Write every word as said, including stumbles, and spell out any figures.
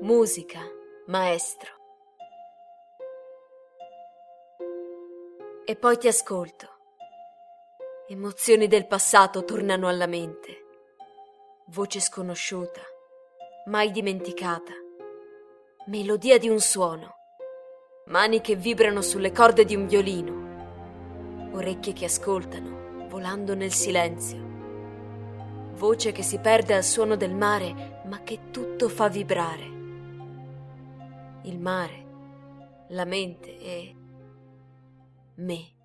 Musica, maestro. E poi ti ascolto. Emozioni del passato tornano alla mente. Voce sconosciuta, mai dimenticata. Melodia di un suono. Mani che vibrano sulle corde di un violino. Orecchie che ascoltano, volando nel silenzio. Voce che si perde al suono del mare, ma che tutto fa vibrare. Il mare, la mente e me.